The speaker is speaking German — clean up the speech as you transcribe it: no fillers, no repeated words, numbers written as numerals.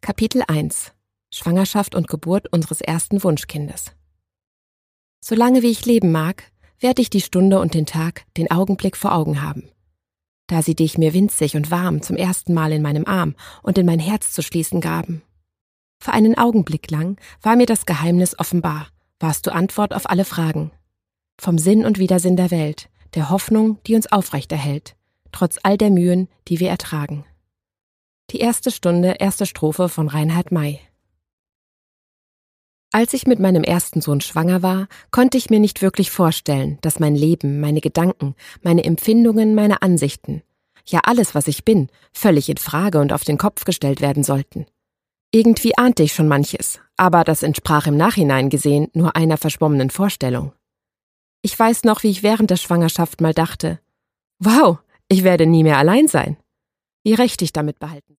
Kapitel 1 – Schwangerschaft und Geburt unseres ersten Wunschkindes. Solange wie ich leben mag, werde ich die Stunde und den Tag, den Augenblick vor Augen haben. Da sie dich mir winzig und warm zum ersten Mal in meinem Arm und in mein Herz zu schließen gaben. Für einen Augenblick lang war mir das Geheimnis offenbar, warst du Antwort auf alle Fragen. Vom Sinn und Widersinn der Welt, der Hoffnung, die uns aufrechterhält, trotz all der Mühen, die wir ertragen. Die erste Stunde, erste Strophe von Reinhard May. Als ich mit meinem ersten Sohn schwanger war, konnte ich mir nicht wirklich vorstellen, dass mein Leben, meine Gedanken, meine Empfindungen, meine Ansichten, ja alles, was ich bin, völlig in Frage und auf den Kopf gestellt werden sollten. Irgendwie ahnte ich schon manches, aber das entsprach im Nachhinein gesehen nur einer verschwommenen Vorstellung. Ich weiß noch, wie ich während der Schwangerschaft mal dachte, wow, ich werde nie mehr allein sein. Wie recht ich damit behalten.